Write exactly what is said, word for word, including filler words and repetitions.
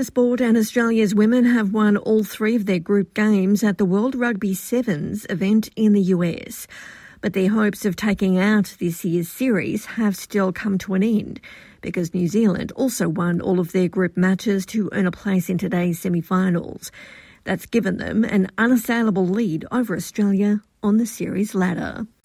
sport, and Australia's women have won all three of their group games at the World Rugby Sevens event in the U S. But their hopes of taking out this year's series have still come to an end because New Zealand also won all of their group matches to earn a place in today's semi-finals. That's given them an unassailable lead over Australia on the series ladder.